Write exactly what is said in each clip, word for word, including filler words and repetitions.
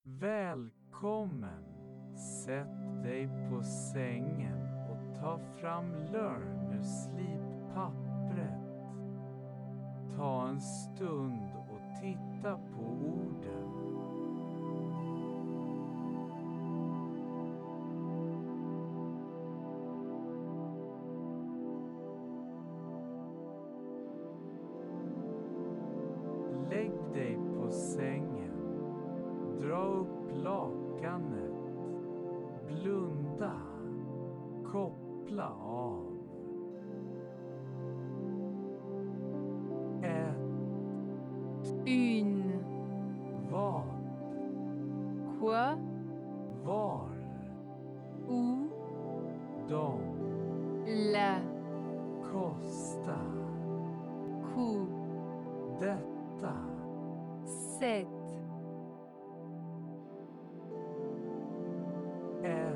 Välkommen! Sätt dig på sängen och ta fram learn ur slippappret. Ta en stund och titta på orden. Lägg dig på sängen. Dra upp lakanet. Blunda. Koppla av. Ett. Une. Vad? Quoi? Var? Où? De. La. Kosta. Coût. Detta. Cette. Ett.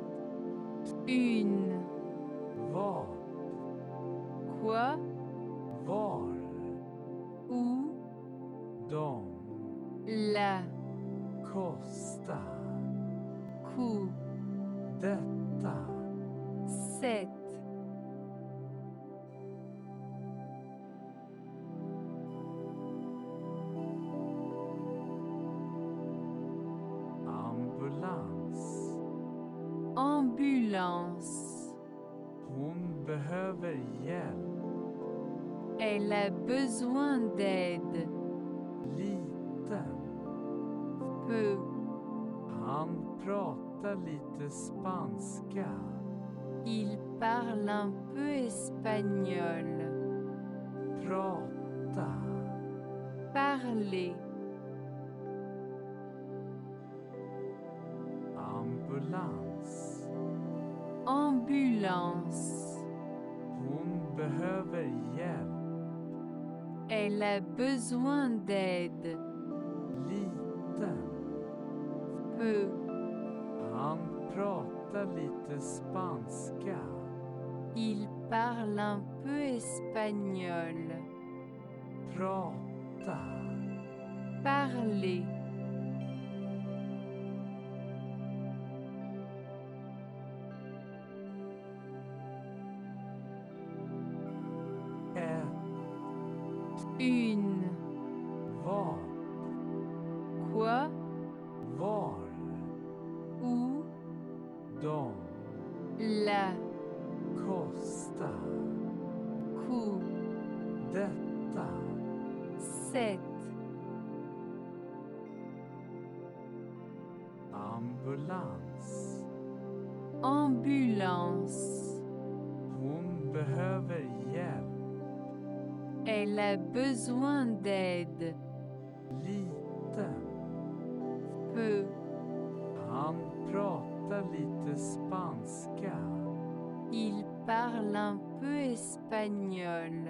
Une. Vad? Quoi? Var? Où? De. La. Kosta. Coût. Detta. Cette. Ambulans. Ambulance. Hon behöver hjälp. Elle a besoin d'aide. Liten. Peu. Han pratar lite spanska. Il parle un peu espagnol. Prata. Parler. Ambulans. Ambulance. Hon behöver hjälp. Elle a besoin d'aide. Liten. Peu. Han pratar lite spanska. Il parle un peu espagnol. Prata. Parler. Ett. Une. Vad? Quoi? Var? Où? De. La. Kosta. Coût. Detta. Cette. Ambulans. Ambulance. Hon behöver hjälp. Elle a besoin d'aide. Liten. Peu. Han pratar lite spanska. Il parle un peu espagnol.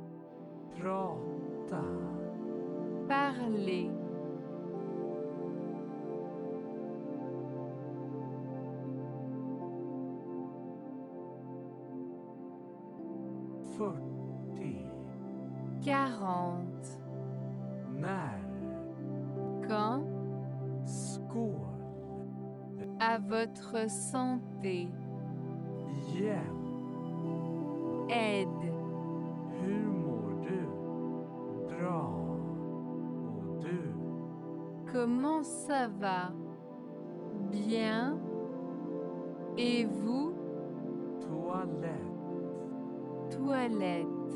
Prata. Parler. Fyrtio. Quarante. När? Quand? Skål. À votre santé. Hjälp. Aide. Hur mår du? Bra. Och du? Comment ça va? Bien. Et vous? Toalett. Toilette.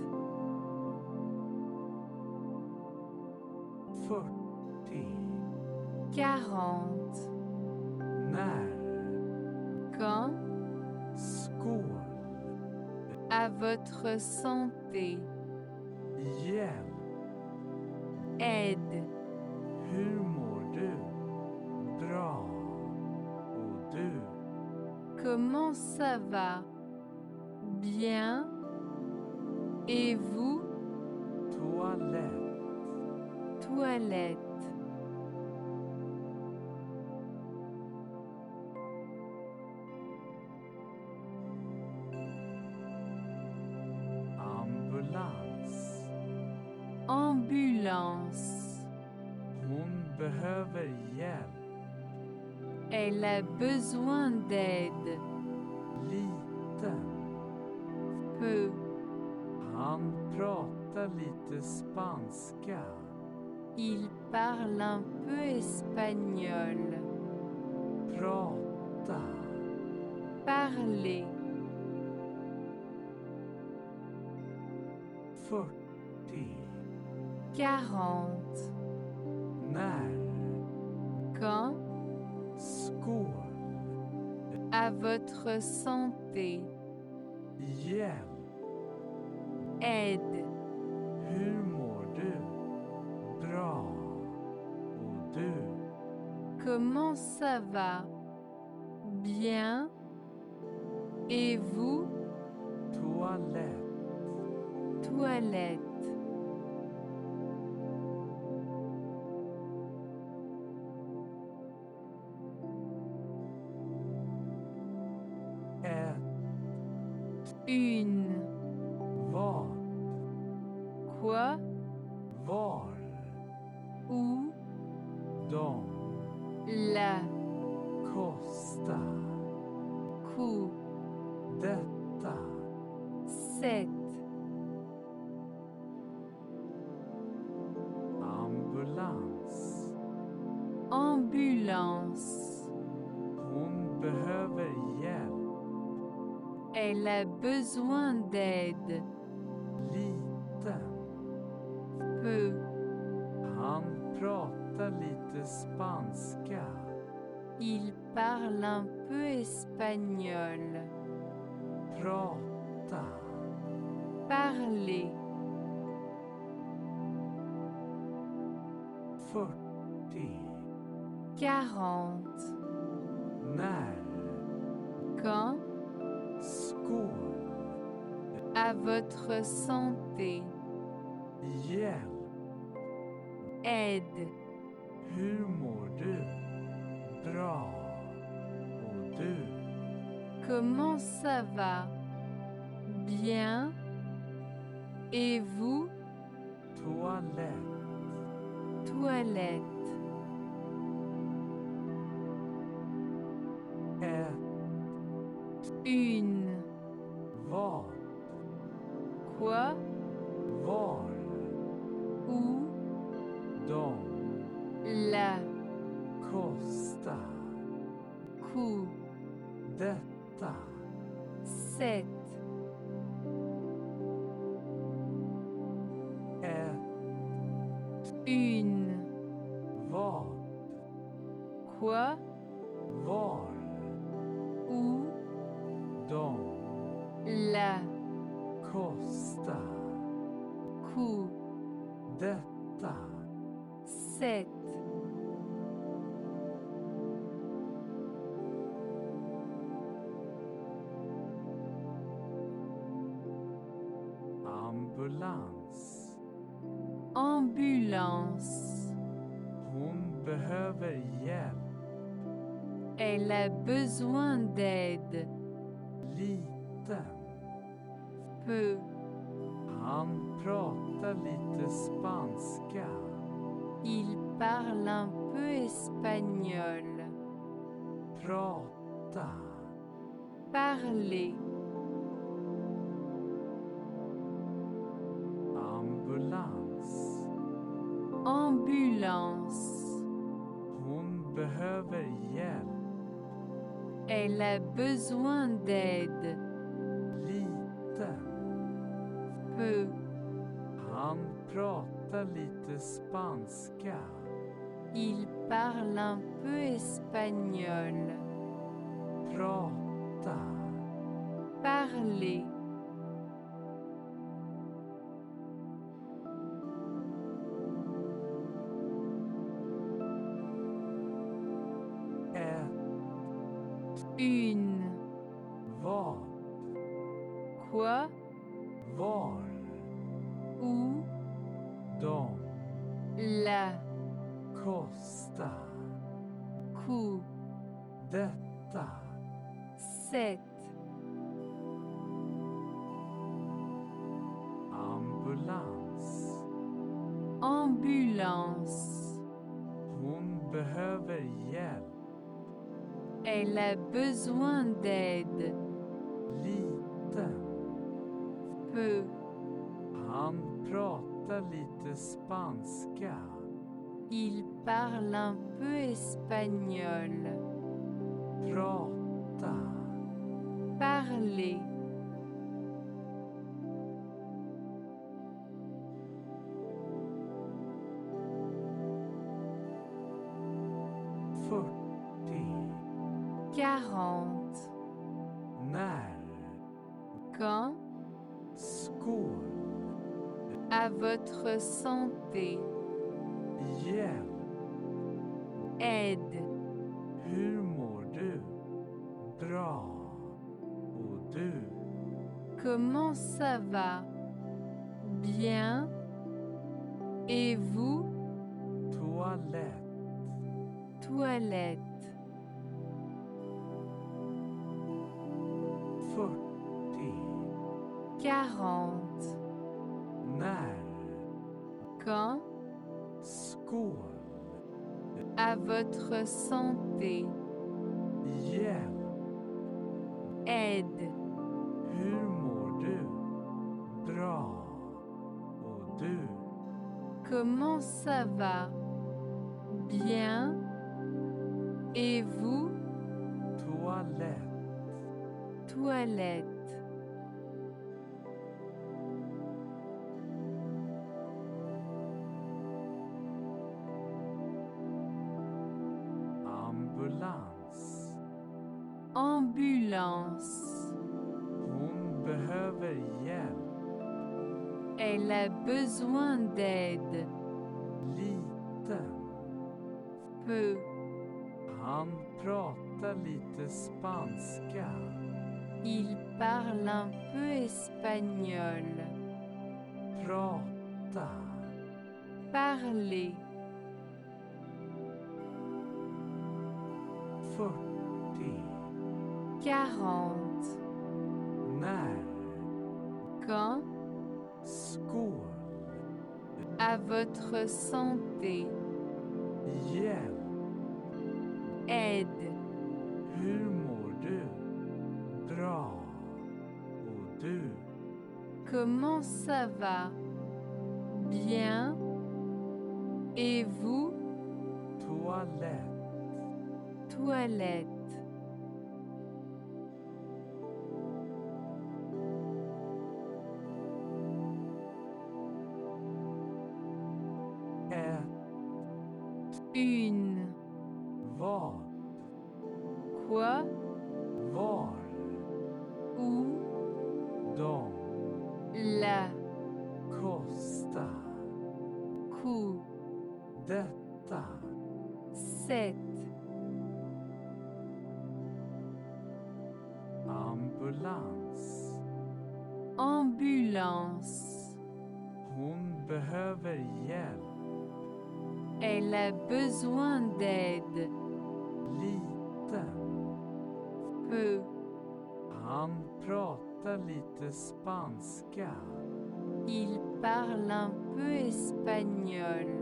Fyrtio. Quarante. När? Quand? Skål. À votre santé. Hjälp. Aide. Hur mår du? Bra. Och du? Comment ça va? Bien. Et vous? Toalett. Toilette. Ambulans. Ambulance. Hon behöver hjälp. Elle a besoin d'aide. Liten. Peu. Han pratar lite spanska. Il parle un peu espagnol. Prata. Parler. fyrtio. Quarante. När. Quand? Skål. À votre santé. Hjälp. Aide. Hur mår du? Bra. Och du? Comment ça va? Bien. Et vous? Toalett. Toilette. Ett. Une. Vad? Quoi? Var? Où? De. La. Kosta. Coût. Detta. Sept. Ambulans. Ambulance. Hon behöver hjälp. Elle a besoin d'aide. Liten. Peu. Han pratar lite spanska. Il parle un peu espagnol. Prata. Parler. fyrtio. Quarante. När. Quand? Skål. À votre santé. Hjälp. Aide. Hur mår du? Bra. Och du? Comment ça va? Bien. Et vous? Toalett. Toilette. Ett. Une. Vad? Quoi? Var? Où? De. La. Kosta. Coût. Detta. Sept. Ett. Une. Vad? Quoi? Var? Où? De. La. Kosta. Coût. Detta. Sept. Ambulans. Ambulance. Hon behöver hjälp. Elle a besoin d'aide. Liten. Peu. Han pratar lite spanska. Il parle un peu espagnol. Prata. Parler. Ambulans. Ambulance. Hon behöver hjälp. Elle a besoin d'aide. Liten. Peu. Han pratar lite spanska. Il parle un peu espagnol. Prata. Parler. Ett. Une. Vad? Quoi? Var? Où? De. La. Kosta. Coût. Detta. Sept. Ambulans. Ambulance. Hon behöver hjälp. Elle a besoin d'aide. Liten. Peu. Han pratar lite spanska. Il parle un peu espagnol. Prata. Parler. Fyrtio. Quarante. När. Quand? Skål. À votre santé. Hjälp. Aide. Hur mår du? Bra. Och du? Comment ça va? Bien. Et vous? Toalett. Toilette. Fyrtio. Quarante. När. Quand? Skål. À votre santé. Hjälp. Aide. Hur mår du? Bra. Och du? Comment ça va? Bien. Et vous? Toalett. Toilette. Ambulans. Ambulance. Hon behöver hjälp. Elle a besoin d'aide. Liten. Peu. Han pratar lite spanska. Il parle un peu espagnol. Prata. Parler. Fyrtio. Quarante. När. Quand? Skål. À votre santé. Hjälp. Aide. Hur mår du? Bra. Och du? Comment ça va? Bien. Et vous? Toalett. Toilette. Ett. Une. Vad? Quoi? Var? Où? De. La. Kosta. Coût. Detta. Sept. Ambulans. Ambulance. Hon behöver hjälp. Elle a besoin d'aide. Liten. Peu. Han pratar lite spanska. Il parle un peu espagnol.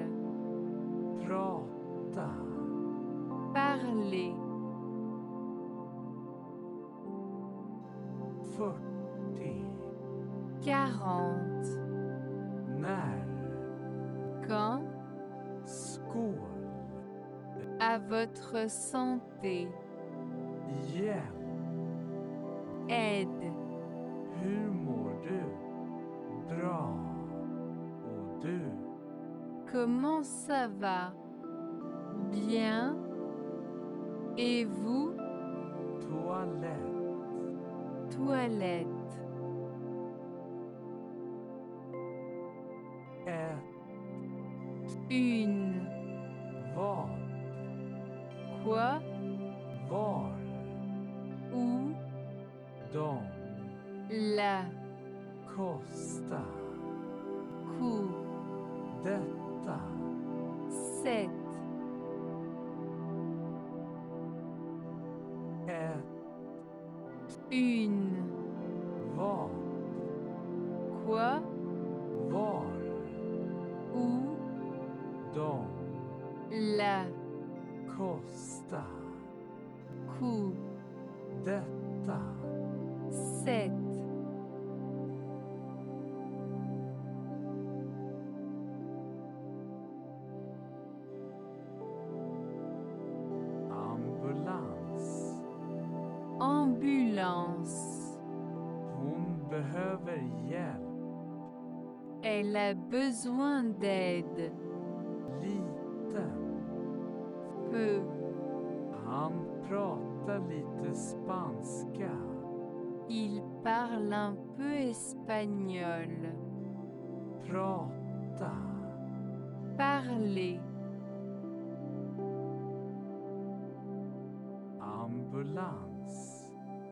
Prata. Parler. Fyrtio. Quarante. När. Quand? Skål. À votre santé. Hjälp. Aide. Hur mår du? Bra. Och du? Comment ça va? Bien. Et vous? Toalett. Toilette. Ett. Une. Vad? Quoi? Var? Où? De. La. Kosta. Coût. Detta. Sept. Ett. Une. Vad? Quoi? Var? Où? De. La. Kosta. Coût. detta, sept, ambulans. ambulance. Hon behöver hjälp. Elle a besoin d'aide. Liten. Peu. Han pratar lite spanska. Il parle un peu espagnol. Prata. Parler. Ambulans.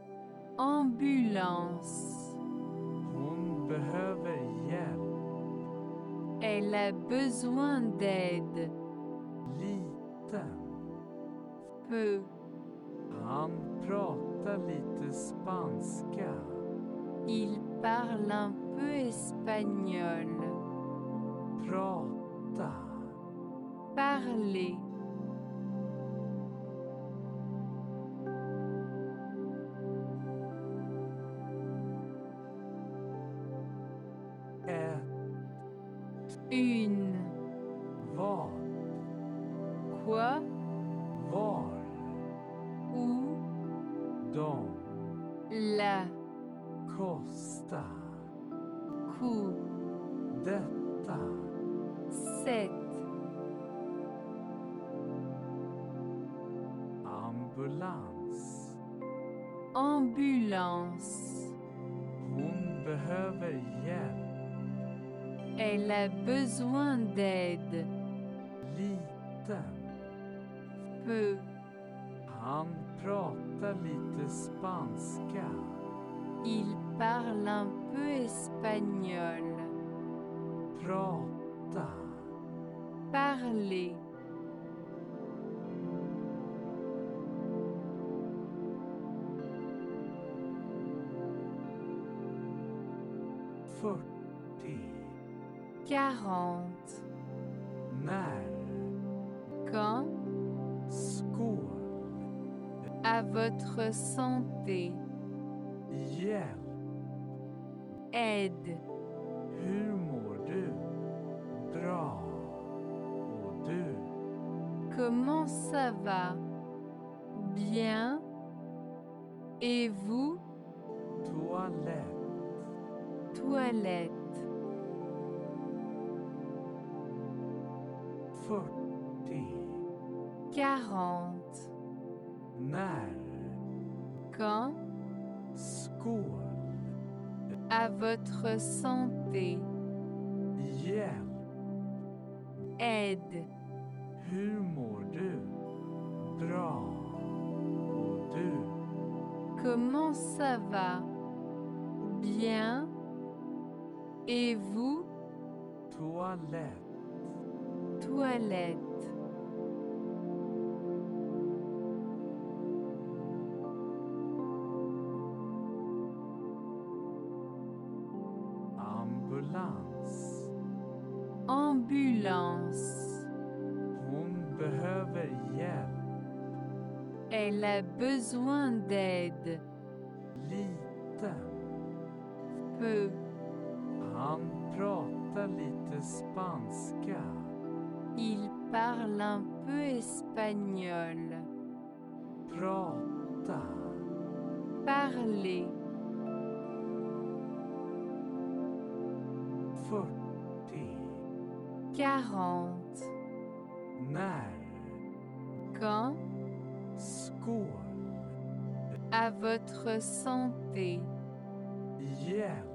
Ambulance. Hon behöver hjälp. Elle a besoin d'aide. Liten. Peu. Han pratar lite spanska. Il parle un peu espagnol. Prata. Parler. Ett. Une. Vad. Quoi? Var. Où? De. La. Kosta. Coup. Detta. Sept. Ambulans. Ambulance. Hon behöver hjälp. Elle a besoin d'aide. Liten. Peu. Han pratar lite spanska. Il parle un peu espagnol. Prata. Parler. Fyrtio. Quarante. När. Quand? Skål. À votre santé. Hjälp. Aide. Hur mår du? Bra. Och du? Comment ça va? Bien. Et vous? Toalett. Toilette. Fyrtio. Quarante. När. Quand? Skål. À votre santé. Hjälp. Aide. Hur mår du? Bra. Och du? Comment ça va? Bien. Et vous? Toalett. Toilette. Ambulans. Ambulance. Hon behöver hjälp. Elle a besoin d'aide. Liten. Peu. Han pratar lite spanska. Il parle un peu espagnol. Prata. Parler. Fyrtio. Quarante. När. Quand? Skål. À votre santé. Hjälp.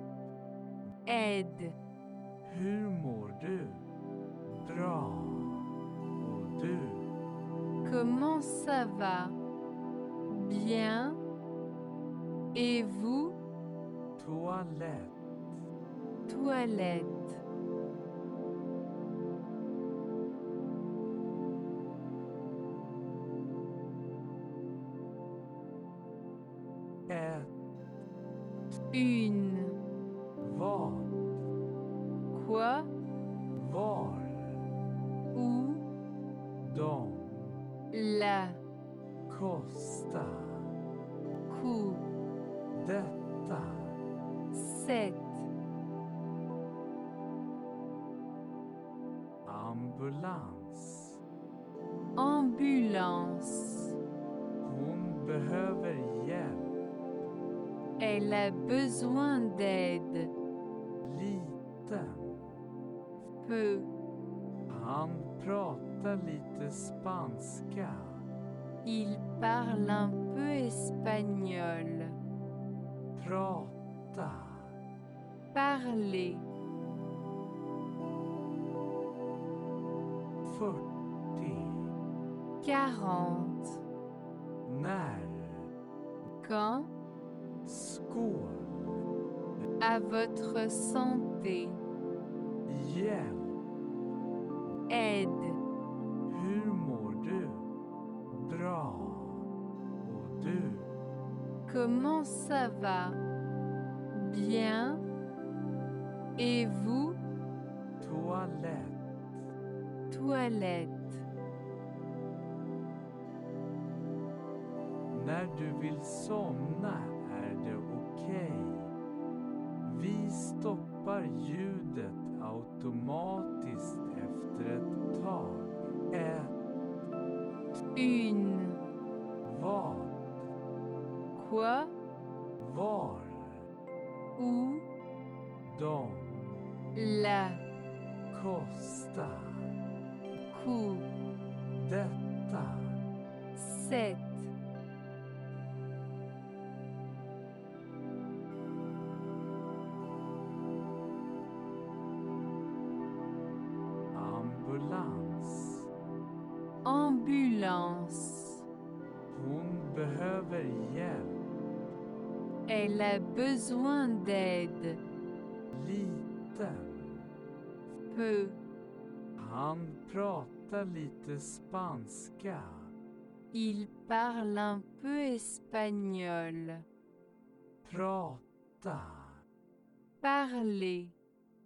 Aide. Hur mår du? Bra. Och du? Comment ça va? Bien. Et vous? Toalett. Toilette. Ett. Une. Vad. Quoi? Var. Où? De. La. Kosta. coup, detta, cette, ambulans. ambulance. Hon behöver hjälp, Elle a besoin d'aide. liten. Peu. Han pratar lite spanska, Il parle un peu espagnol. prata. Parler. fyrtio. Quarante. När? Quand? Skål. À votre santé. Hjälp. Aide. Hur mår du? Bra. Och du? Comment ça va? Bien. Et vous? Toalett. Toilette. När du vill somna är det okej. Vi stoppar ljudet automatiskt efter ett tag. Ett. Une. Vad? Quoi? Var? Où? De. La. Kosta. Coup. Detta. Cette. Ambulans. Ambulance. Hon behöver hjälp. Elle a besoin d'aide. Liten. Peu. Han pratar lite spanska. Il parle un peu espagnol. Prata. Parler.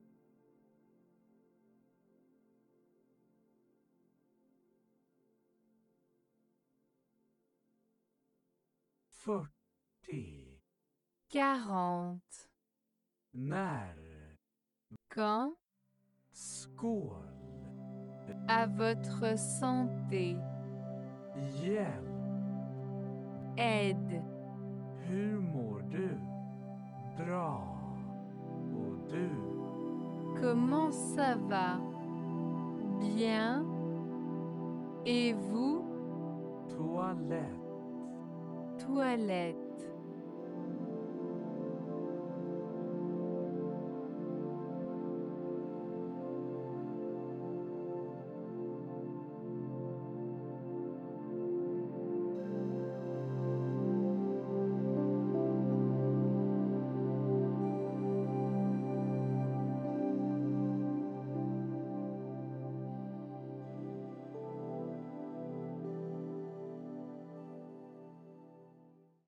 fyrtio. Quarante. När? Quand? Skål. À votre santé. Hjälp. Aide. Hur mår du? Bra. Och du? Comment ça va? Bien. Et vous? Toalett. Toilette.